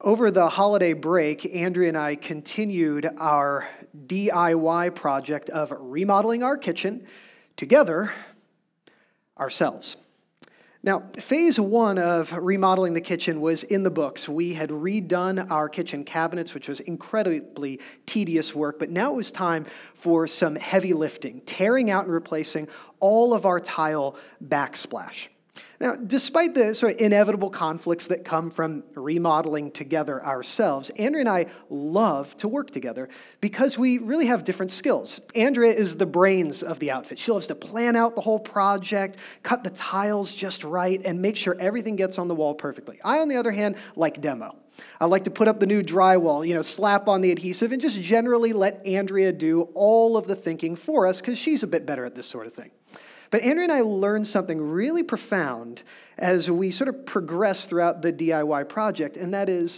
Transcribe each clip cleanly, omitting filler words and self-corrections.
Over the holiday break, Andrea and I continued our DIY project of remodeling our kitchen together ourselves. Now, phase one of remodeling the kitchen was in the books. We had redone our kitchen cabinets, which was incredibly tedious work, but now it was time for some heavy lifting, tearing out and replacing all of our tile backsplash. Now, despite the sort of inevitable conflicts that come from remodeling together ourselves, Andrea and I love to work together because we really have different skills. Andrea is the brains of the outfit. She loves to plan out the whole project, cut the tiles just right, and make sure everything gets on the wall perfectly. I, on the other hand, like demo. I like to put up the new drywall, slap on the adhesive, and just generally let Andrea do all of the thinking for us because she's a bit better at this sort of thing. But Andrea and I learned something really profound as we sort of progress throughout the DIY project, and that is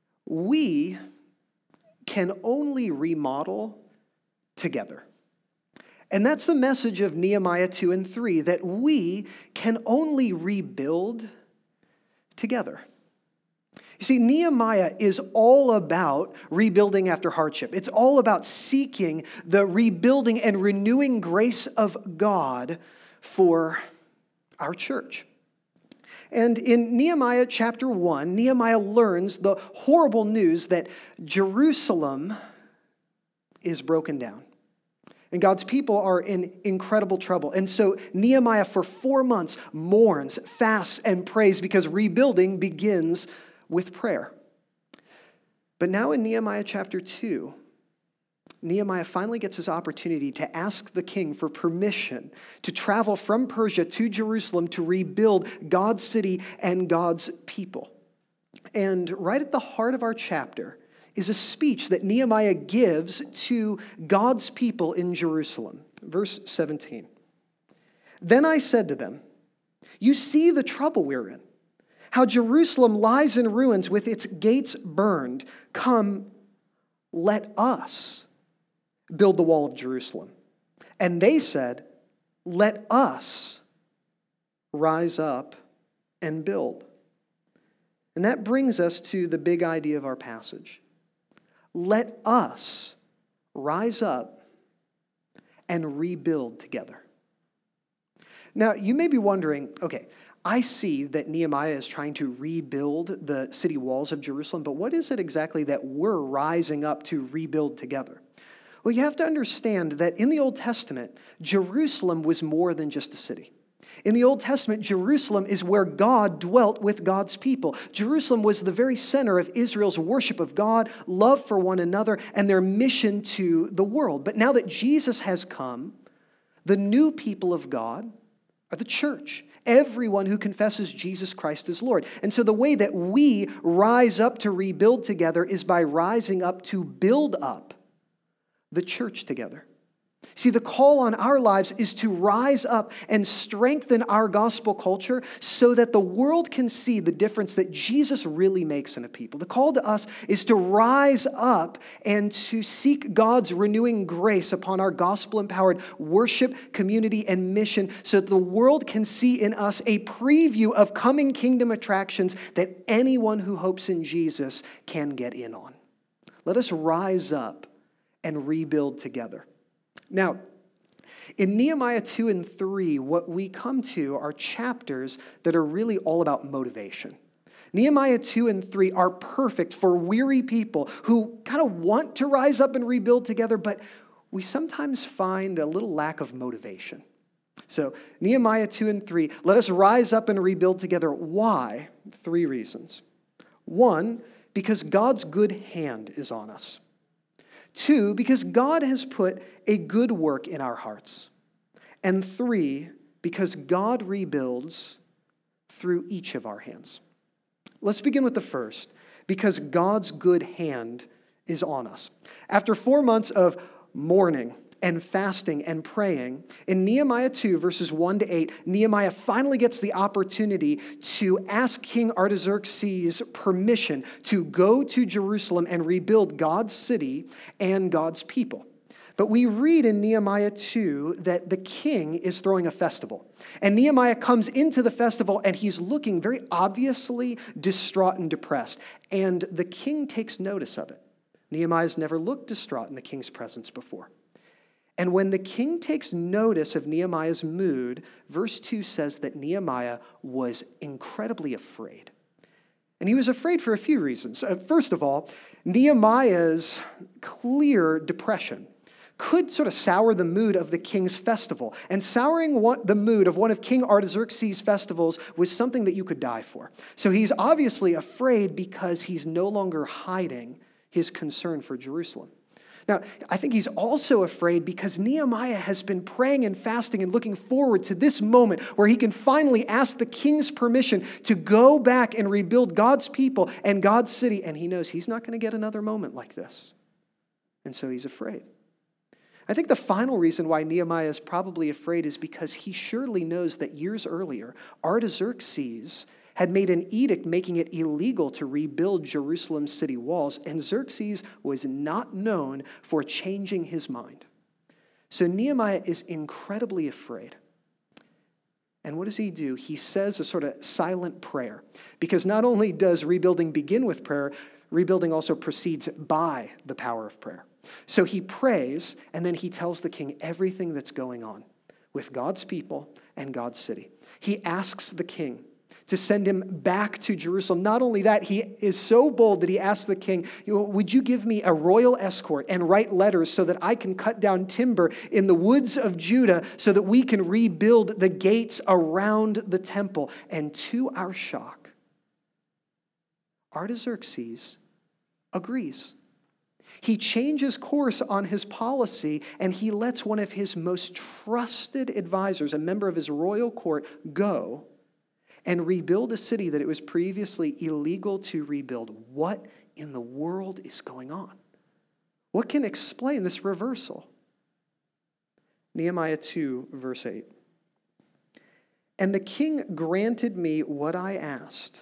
we can only remodel together. And that's the message of Nehemiah 2 and 3, that we can only rebuild together. You see, Nehemiah is all about rebuilding after hardship. It's all about seeking the rebuilding and renewing grace of God for our church. And in Nehemiah chapter 1, Nehemiah learns the horrible news that Jerusalem is broken down. And God's people are in incredible trouble. And so Nehemiah for 4 months mourns, fasts, and prays because rebuilding begins with prayer. But now in Nehemiah chapter 2, Nehemiah finally gets his opportunity to ask the king for permission to travel from Persia to Jerusalem to rebuild God's city and God's people. And right at the heart of our chapter is a speech that Nehemiah gives to God's people in Jerusalem. Verse 17. Then I said to them, "You see the trouble we're in, how Jerusalem lies in ruins with its gates burned. Come, let us build the wall of Jerusalem." And they said, "Let us rise up and build." And that brings us to the big idea of our passage. Let us rise up and rebuild together. Now, you may be wondering, okay, I see that Nehemiah is trying to rebuild the city walls of Jerusalem, but what is it exactly that we're rising up to rebuild together? Well, you have to understand that in the Old Testament, Jerusalem was more than just a city. In the Old Testament, Jerusalem is where God dwelt with God's people. Jerusalem was the very center of Israel's worship of God, love for one another, and their mission to the world. But now that Jesus has come, the new people of God are the church. Everyone who confesses Jesus Christ as Lord. And so the way that we rise up to rebuild together is by rising up to build up the church together. See, the call on our lives is to rise up and strengthen our gospel culture so that the world can see the difference that Jesus really makes in a people. The call to us is to rise up and to seek God's renewing grace upon our gospel-empowered worship, community, and mission so that the world can see in us a preview of coming kingdom attractions that anyone who hopes in Jesus can get in on. Let us rise up and rebuild together. Now, in Nehemiah 2 and 3, what we come to are chapters that are really all about motivation. Nehemiah 2 and 3 are perfect for weary people who kind of want to rise up and rebuild together, but we sometimes find a little lack of motivation. So, Nehemiah 2 and 3, let us rise up and rebuild together. Why? 3 reasons. 1, because God's good hand is on us. 2, because God has put a good work in our hearts. And 3, because God rebuilds through each of our hands. Let's begin with the first, because God's good hand is on us. After 4 months of mourning and fasting and praying, in Nehemiah 2, verses 1 to 8, Nehemiah finally gets the opportunity to ask King Artaxerxes permission to go to Jerusalem and rebuild God's city and God's people. But we read in Nehemiah 2 that the king is throwing a festival. And Nehemiah comes into the festival and he's looking very obviously distraught and depressed. And the king takes notice of it. Nehemiah's never looked distraught in the king's presence before. And when the king takes notice of Nehemiah's mood, verse 2 says that Nehemiah was incredibly afraid. And he was afraid for a few reasons. First of all, Nehemiah's clear depression could sort of sour the mood of the king's festival. And souring the mood of one of King Artaxerxes' festivals was something that you could die for. So he's obviously afraid because he's no longer hiding his concern for Jerusalem. Now, I think he's also afraid because Nehemiah has been praying and fasting and looking forward to this moment where he can finally ask the king's permission to go back and rebuild God's people and God's city. And he knows he's not going to get another moment like this. And so he's afraid. I think the final reason why Nehemiah is probably afraid is because he surely knows that years earlier, Artaxerxes had made an edict making it illegal to rebuild Jerusalem's city walls, and Xerxes was not known for changing his mind. So Nehemiah is incredibly afraid. And what does he do? He says a sort of silent prayer, because not only does rebuilding begin with prayer, rebuilding also proceeds by the power of prayer. So he prays, and then he tells the king everything that's going on with God's people and God's city. He asks the king to send him back to Jerusalem. Not only that, he is so bold that he asks the king, would you give me a royal escort and write letters so that I can cut down timber in the woods of Judah so that we can rebuild the gates around the temple? And to our shock, Artaxerxes agrees. He changes course on his policy, and he lets one of his most trusted advisors, a member of his royal court, go and rebuild a city that it was previously illegal to rebuild. What in the world is going on? What can explain this reversal? Nehemiah 2, verse 8. And the king granted me what I asked,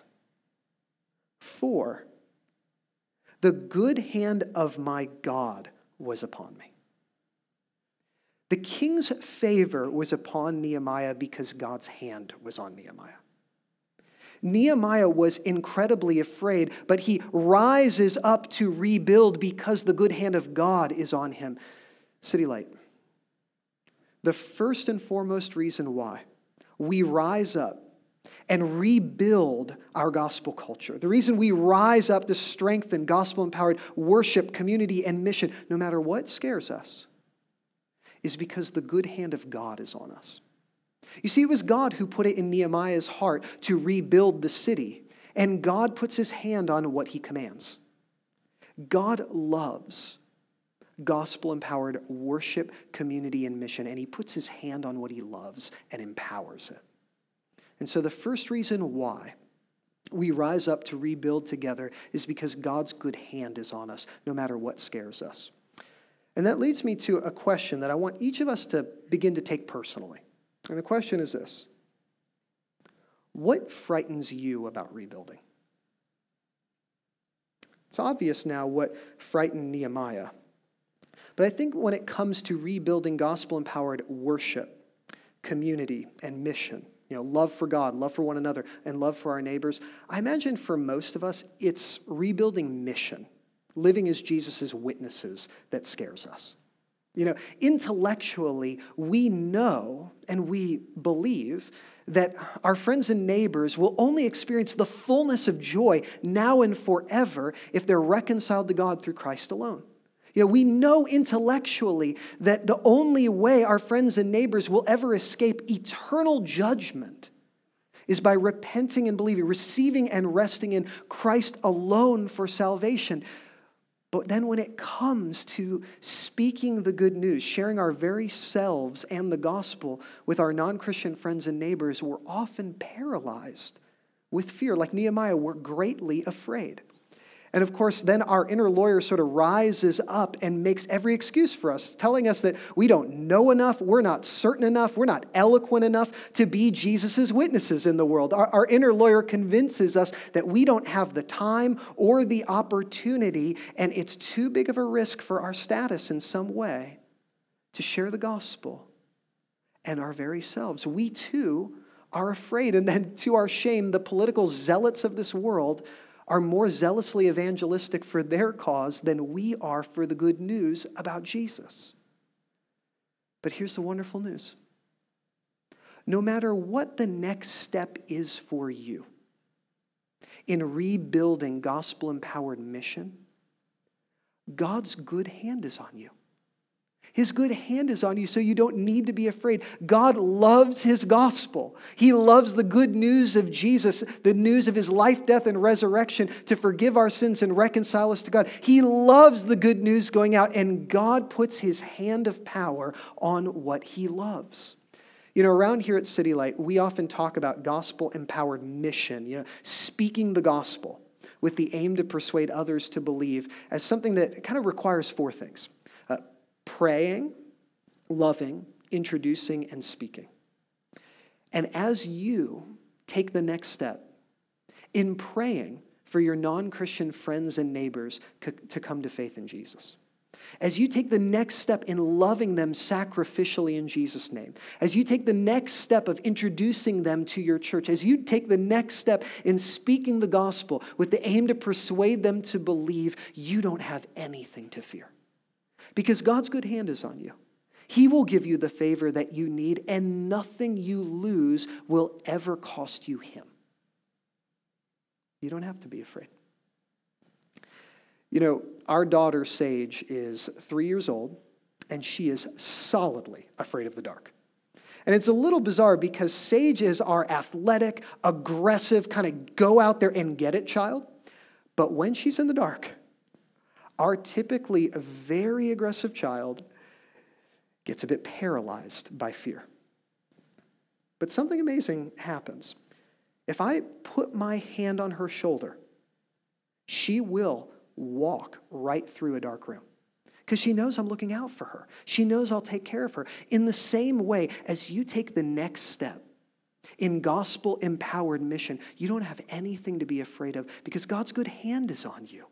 for the good hand of my God was upon me. The king's favor was upon Nehemiah because God's hand was on Nehemiah. Nehemiah was incredibly afraid, but he rises up to rebuild because the good hand of God is on him. City Light, the first and foremost reason why we rise up and rebuild our gospel culture, the reason we rise up to strengthen gospel-empowered worship, community, and mission, no matter what scares us, is because the good hand of God is on us. You see, it was God who put it in Nehemiah's heart to rebuild the city, and God puts his hand on what he commands. God loves gospel-empowered worship, community, and mission, and he puts his hand on what he loves and empowers it. And so the first reason why we rise up to rebuild together is because God's good hand is on us, no matter what scares us. And that leads me to a question that I want each of us to begin to take personally. And the question is this: what frightens you about rebuilding? It's obvious now what frightened Nehemiah. But I think when it comes to rebuilding gospel-empowered worship, community, and mission, love for God, love for one another, and love for our neighbors, I imagine for most of us, it's rebuilding mission, living as Jesus' witnesses, that scares us. Intellectually, we know and we believe that our friends and neighbors will only experience the fullness of joy now and forever if they're reconciled to God through Christ alone. We know intellectually that the only way our friends and neighbors will ever escape eternal judgment is by repenting and believing, receiving and resting in Christ alone for salvation. But then when it comes to speaking the good news, sharing our very selves and the gospel with our non-Christian friends and neighbors, we're often paralyzed with fear. Like Nehemiah, we're greatly afraid. And of course, then our inner lawyer sort of rises up and makes every excuse for us, telling us that we don't know enough, we're not certain enough, we're not eloquent enough to be Jesus' witnesses in the world. Our inner lawyer convinces us that we don't have the time or the opportunity, and it's too big of a risk for our status in some way to share the gospel and our very selves. We too are afraid. And then to our shame, the political zealots of this world are more zealously evangelistic for their cause than we are for the good news about Jesus. But here's the wonderful news. No matter what the next step is for you in rebuilding gospel-empowered mission, God's good hand is on you. His good hand is on you, so you don't need to be afraid. God loves his gospel. He loves the good news of Jesus, the news of his life, death, and resurrection to forgive our sins and reconcile us to God. He loves the good news going out, and God puts his hand of power on what he loves. You know, around here at City Light, we often talk about gospel-empowered mission, speaking the gospel with the aim to persuade others to believe as something that kind of requires four things. Praying, loving, introducing, and speaking. And as you take the next step in praying for your non-Christian friends and neighbors to come to faith in Jesus, as you take the next step in loving them sacrificially in Jesus' name, as you take the next step of introducing them to your church, as you take the next step in speaking the gospel with the aim to persuade them to believe, you don't have anything to fear. Because God's good hand is on you. He will give you the favor that you need, and nothing you lose will ever cost you him. You don't have to be afraid. You know, our daughter Sage is 3 years old, and she is solidly afraid of the dark. And it's a little bizarre because Sage is our athletic, aggressive, kind of go out there and get it child. But when she's in the dark, our typically a very aggressive child gets a bit paralyzed by fear. But something amazing happens. If I put my hand on her shoulder, she will walk right through a dark room because she knows I'm looking out for her. She knows I'll take care of her. In the same way, as you take the next step in gospel-empowered mission, you don't have anything to be afraid of because God's good hand is on you.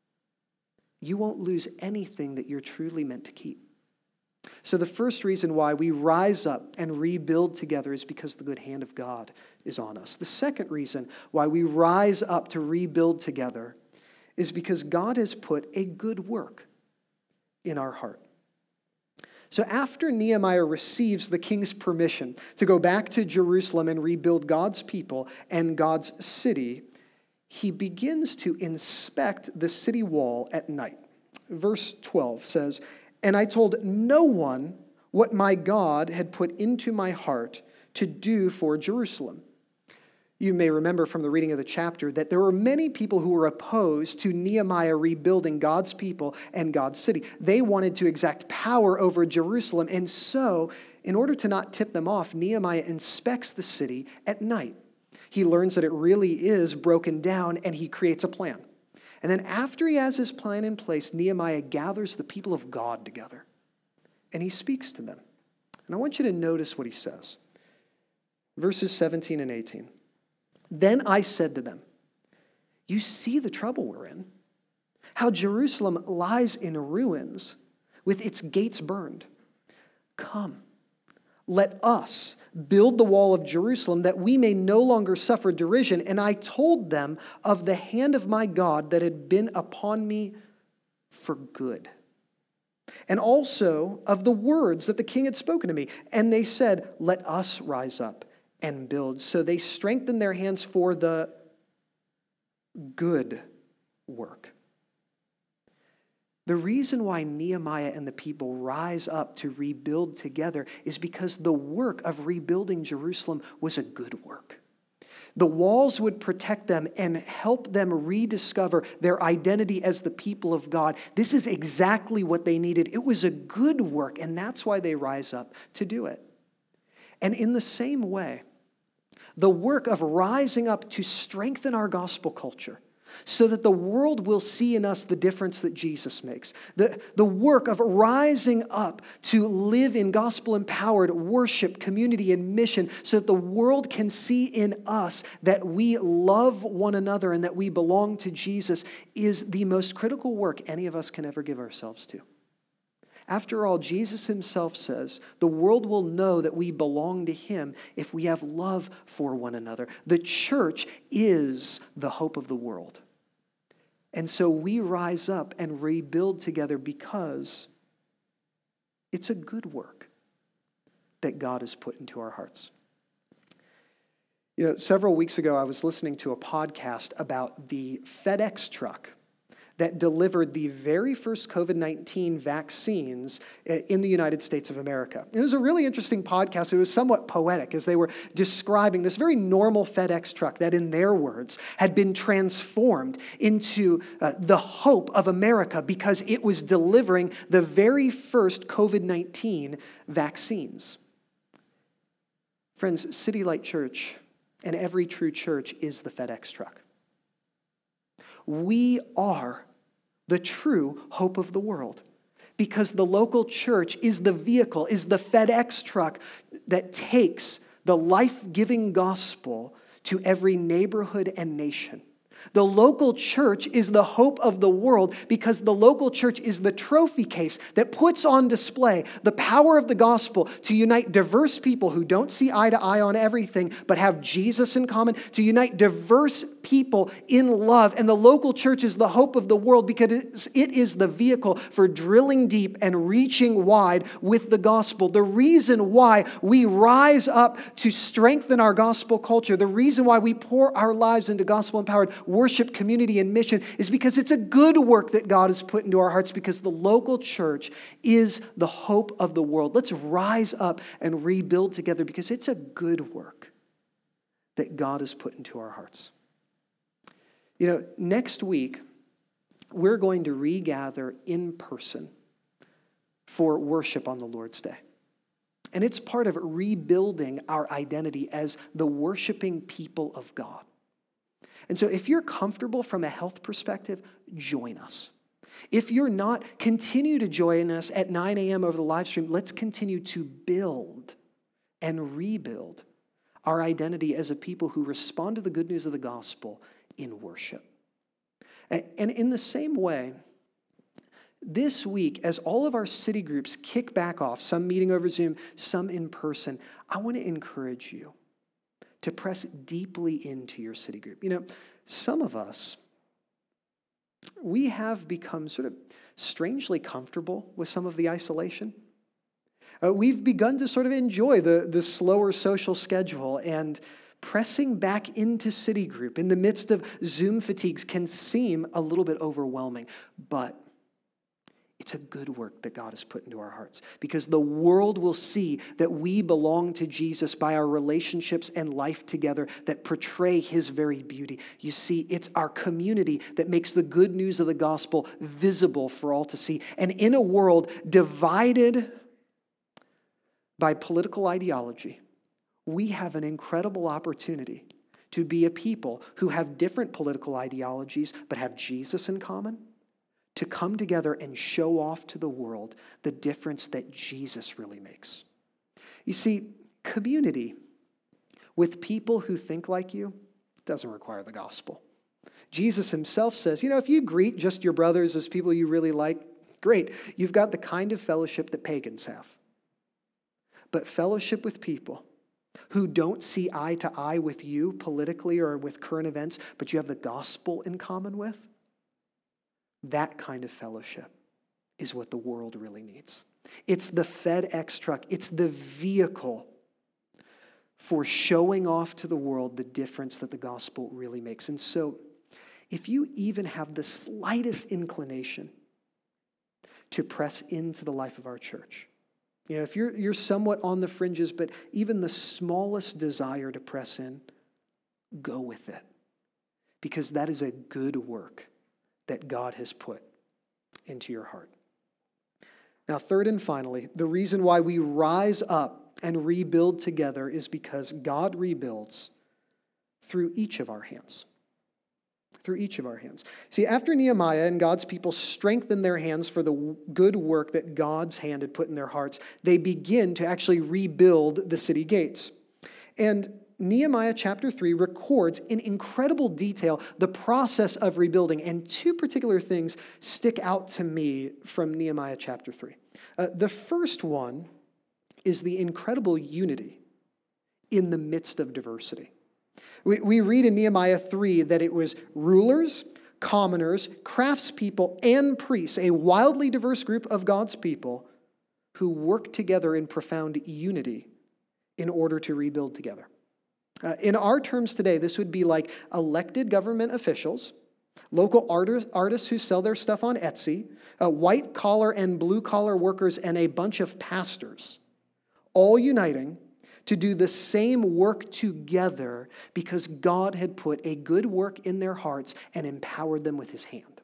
You won't lose anything that you're truly meant to keep. So the first reason why we rise up and rebuild together is because the good hand of God is on us. The second reason why we rise up to rebuild together is because God has put a good work in our heart. So after Nehemiah receives the king's permission to go back to Jerusalem and rebuild God's people and God's city, he begins to inspect the city wall at night. Verse 12 says, "And I told no one what my God had put into my heart to do for Jerusalem." You may remember from the reading of the chapter that there were many people who were opposed to Nehemiah rebuilding God's people and God's city. They wanted to exact power over Jerusalem. And so, in order to not tip them off, Nehemiah inspects the city at night. He learns that it really is broken down, and he creates a plan. And then after he has his plan in place, Nehemiah gathers the people of God together, and he speaks to them. And I want you to notice what he says. Verses 17 and 18. "Then I said to them, 'You see the trouble we're in, how Jerusalem lies in ruins with its gates burned. Come, let us build the wall of Jerusalem that we may no longer suffer derision.' And I told them of the hand of my God that had been upon me for good, and also of the words that the king had spoken to me. And they said, 'Let us rise up and build.' So they strengthened their hands for the good work." The reason why Nehemiah and the people rise up to rebuild together is because the work of rebuilding Jerusalem was a good work. The walls would protect them and help them rediscover their identity as the people of God. This is exactly what they needed. It was a good work, and that's why they rise up to do it. And in the same way, the work of rising up to strengthen our gospel culture so that the world will see in us the difference that Jesus makes. The work of rising up to live in gospel-empowered worship, community, and mission so that the world can see in us that we love one another and that we belong to Jesus is the most critical work any of us can ever give ourselves to. After all, Jesus himself says, the world will know that we belong to him if we have love for one another. The church is the hope of the world. And so we rise up and rebuild together because it's a good work that God has put into our hearts. Several weeks ago, I was listening to a podcast about the FedEx truck that delivered the very first COVID-19 vaccines in the United States of America. It was a really interesting podcast. It was somewhat poetic as they were describing this very normal FedEx truck that, in their words, had been transformed into the hope of America because it was delivering the very first COVID-19 vaccines. Friends, City Light Church and every true church is the FedEx truck. We are the true hope of the world because the local church is the vehicle, is the FedEx truck that takes the life-giving gospel to every neighborhood and nation. The local church is the hope of the world because the local church is the trophy case that puts on display the power of the gospel to unite diverse people who don't see eye to eye on everything but have Jesus in common, to unite diverse people in love. And the local church is the hope of the world because it is the vehicle for drilling deep and reaching wide with the gospel. The reason why we rise up to strengthen our gospel culture, the reason why we pour our lives into gospel-empowered worship, community, and mission is because it's a good work that God has put into our hearts because the local church is the hope of the world. Let's rise up and rebuild together because it's a good work that God has put into our hearts. Next week, we're going to regather in person for worship on the Lord's Day. And it's part of rebuilding our identity as the worshiping people of God. And so if you're comfortable from a health perspective, join us. If you're not, continue to join us at 9 a.m. over the live stream. Let's continue to build and rebuild our identity as a people who respond to the good news of the gospel in worship. And in the same way, this week, as all of our city groups kick back off, some meeting over Zoom, some in person, I want to encourage you to press deeply into your city group. Some of us, we have become sort of strangely comfortable with some of the isolation. We've begun to sort of enjoy the slower social schedule, and pressing back into city group in the midst of Zoom fatigues can seem a little bit overwhelming, but it's a good work that God has put into our hearts because the world will see that we belong to Jesus by our relationships and life together that portray his very beauty. You see, it's our community that makes the good news of the gospel visible for all to see. And in a world divided by political ideology, we have an incredible opportunity to be a people who have different political ideologies but have Jesus in common, to come together and show off to the world the difference that Jesus really makes. You see, community with people who think like you doesn't require the gospel. Jesus himself says, if you greet just your brothers as people you really like, great. You've got the kind of fellowship that pagans have. But fellowship with people who don't see eye to eye with you politically or with current events, but you have the gospel in common with, that kind of fellowship is what the world really needs. It's the FedEx truck. It's the vehicle for showing off to the world the difference that the gospel really makes. And so if you even have the slightest inclination to press into the life of our church, if you're somewhat on the fringes, but even the smallest desire to press in, go with it. Because that is a good work that God has put into your heart. Now, third and finally, the reason why we rise up and rebuild together is because God rebuilds through each of our hands. Through each of our hands. See, after Nehemiah and God's people strengthen their hands for the good work that God's hand had put in their hearts, they begin to actually rebuild the city gates. And Nehemiah chapter 3 records in incredible detail the process of rebuilding, and two particular things stick out to me from Nehemiah chapter 3. The first one is the incredible unity in the midst of diversity. We read in Nehemiah 3 that it was rulers, commoners, craftspeople, and priests, a wildly diverse group of God's people who worked together in profound unity in order to rebuild together. In our terms today, this would be like elected government officials, local artists who sell their stuff on Etsy, white-collar and blue-collar workers, and a bunch of pastors, all uniting to do the same work together because God had put a good work in their hearts and empowered them with his hand.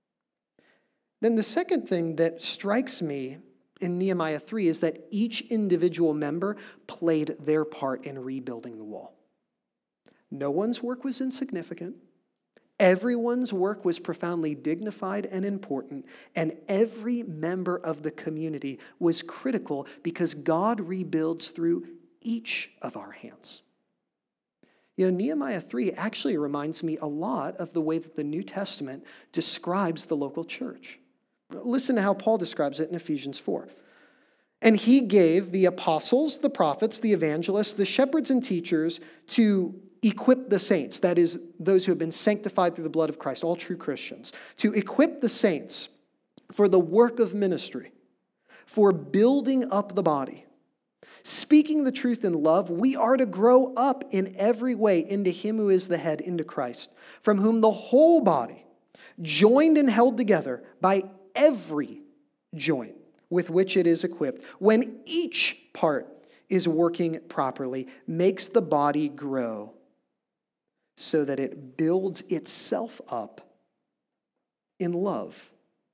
Then the second thing that strikes me in Nehemiah 3 is that each individual member played their part in rebuilding the wall. No one's work was insignificant. Everyone's work was profoundly dignified and important, and every member of the community was critical because God rebuilds through each of our hands. Nehemiah 3 actually reminds me a lot of the way that the New Testament describes the local church. Listen to how Paul describes it in Ephesians 4. And he gave the apostles, the prophets, the evangelists, the shepherds and teachers to equip the saints, that is, those who have been sanctified through the blood of Christ, all true Christians, to equip the saints for the work of ministry, for building up the body. Speaking the truth in love, we are to grow up in every way into him who is the head, into Christ, from whom the whole body, joined and held together by every joint with which it is equipped, when each part is working properly, makes the body grow so that it builds itself up in love.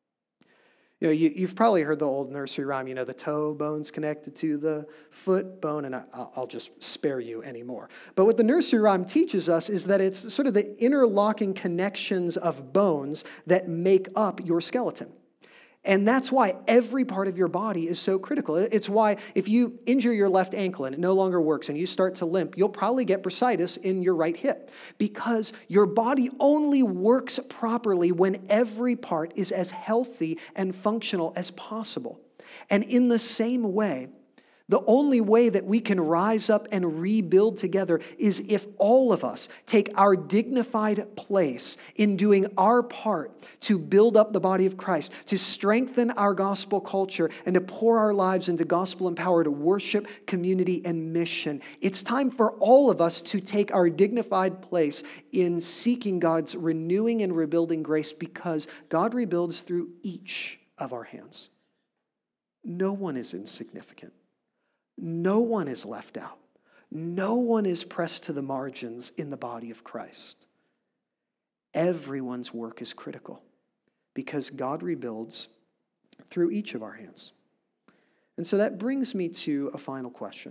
You've probably heard the old nursery rhyme, the toe bone's connected to the foot bone, and I'll just spare you anymore. But what the nursery rhyme teaches us is that it's sort of the interlocking connections of bones that make up your skeleton. And that's why every part of your body is so critical. It's why if you injure your left ankle and it no longer works and you start to limp, you'll probably get bursitis in your right hip because your body only works properly when every part is as healthy and functional as possible. And in the same way, the only way that we can rise up and rebuild together is if all of us take our dignified place in doing our part to build up the body of Christ, to strengthen our gospel culture, and to pour our lives into gospel-empowered worship, community, and mission. It's time for all of us to take our dignified place in seeking God's renewing and rebuilding grace because God rebuilds through each of our hands. No one is insignificant. No one is left out. No one is pressed to the margins in the body of Christ. Everyone's work is critical because God rebuilds through each of our hands. And so that brings me to a final question.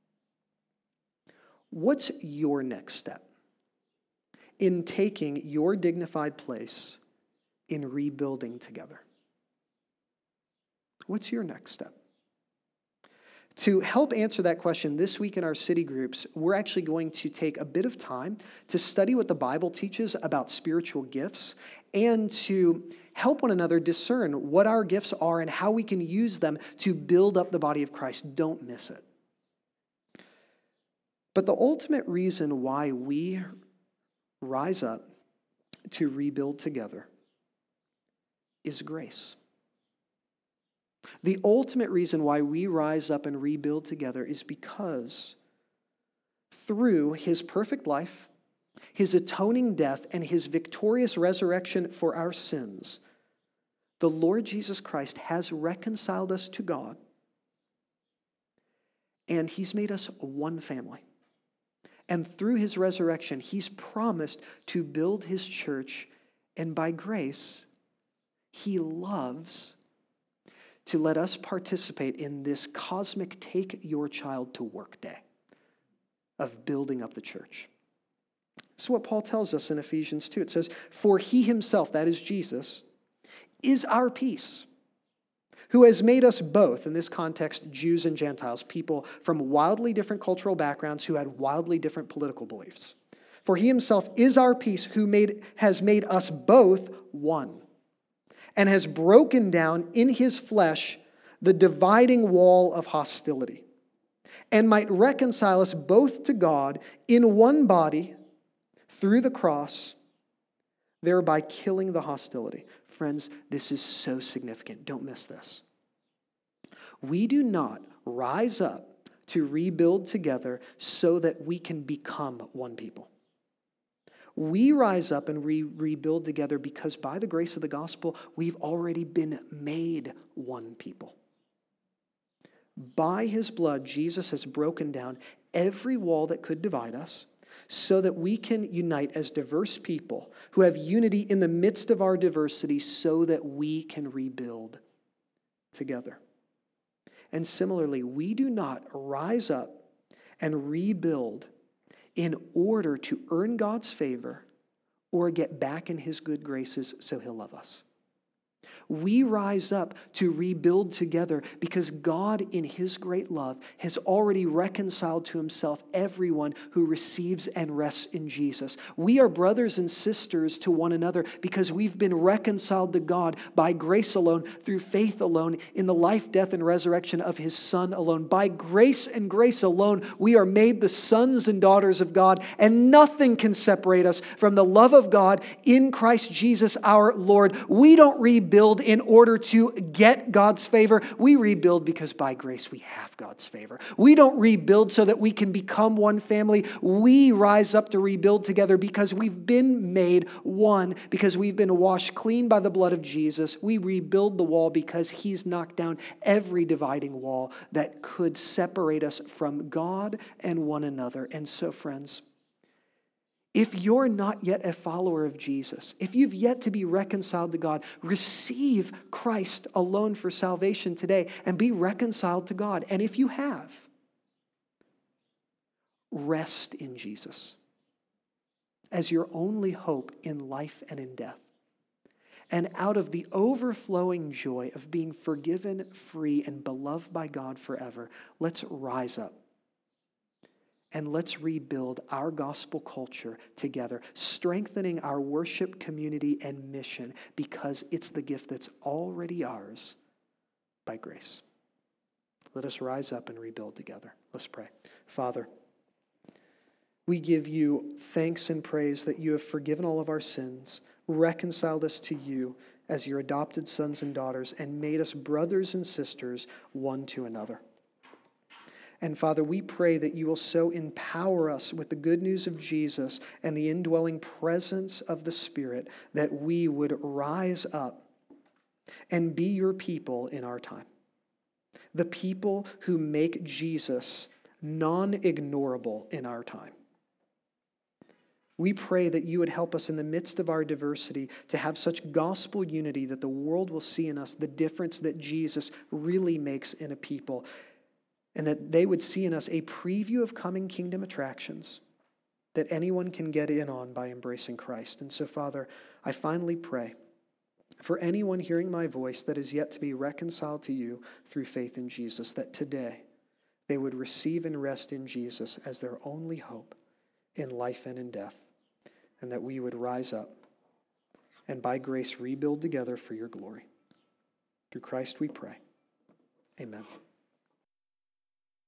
What's your next step in taking your dignified place in rebuilding together? What's your next step? To help answer that question, this week in our city groups, we're actually going to take a bit of time to study what the Bible teaches about spiritual gifts and to help one another discern what our gifts are and how we can use them to build up the body of Christ. Don't miss it. But the ultimate reason why we rise up to rebuild together is grace. The ultimate reason why we rise up and rebuild together is because through his perfect life, his atoning death, and his victorious resurrection for our sins, the Lord Jesus Christ has reconciled us to God, and he's made us one family. And through his resurrection, he's promised to build his church, and by grace, he loves to let us participate in this cosmic take your child to work day of building up the church. This is what Paul tells us in Ephesians 2. It says, "For he himself," that is Jesus, "is our peace, who has made us both, in this context, Jews and Gentiles, people from wildly different cultural backgrounds who had wildly different political beliefs. For he himself is our peace, who has made us both one, and has broken down in his flesh the dividing wall of hostility, and might reconcile us both to God in one body through the cross, thereby killing the hostility. Friends, this is so significant. Don't miss this. We do not rise up to rebuild together so that we can become one people. We rise up and rebuild together because by the grace of the gospel, we've already been made one people. By his blood, Jesus has broken down every wall that could divide us so that we can unite as diverse people who have unity in the midst of our diversity so that we can rebuild together. And similarly, we do not rise up and rebuild in order to earn God's favor or get back in his good graces so he'll love us. We rise up to rebuild together because God, in his great love, has already reconciled to himself everyone who receives and rests in Jesus. We are brothers and sisters to one another because we've been reconciled to God by grace alone, through faith alone, in the life, death, and resurrection of his Son alone. By grace and grace alone, we are made the sons and daughters of God, and nothing can separate us from the love of God in Christ Jesus our Lord. We don't rebuild in order to get God's favor. We rebuild because by grace we have God's favor. We don't rebuild so that we can become one family. We rise up to rebuild together because we've been made one, because we've been washed clean by the blood of Jesus. We rebuild the wall because he's knocked down every dividing wall that could separate us from God and one another. And so, friends, if you're not yet a follower of Jesus, if you've yet to be reconciled to God, receive Christ alone for salvation today and be reconciled to God. And if you have, rest in Jesus as your only hope in life and in death. And out of the overflowing joy of being forgiven, free, and beloved by God forever, let's rise up. And let's rebuild our gospel culture together, strengthening our worship community and mission because it's the gift that's already ours by grace. Let us rise up and rebuild together. Let's pray. Father, we give you thanks and praise that you have forgiven all of our sins, reconciled us to you as your adopted sons and daughters, and made us brothers and sisters one to another. And Father, we pray that you will so empower us with the good news of Jesus and the indwelling presence of the Spirit that we would rise up and be your people in our time. The people who make Jesus non-ignorable in our time. We pray that you would help us in the midst of our diversity to have such gospel unity that the world will see in us the difference that Jesus really makes in a people, and that they would see in us a preview of coming kingdom attractions that anyone can get in on by embracing Christ. And so, Father, I finally pray for anyone hearing my voice that is yet to be reconciled to you through faith in Jesus, that today they would receive and rest in Jesus as their only hope in life and in death, and that we would rise up and by grace rebuild together for your glory. Through Christ we pray. Amen.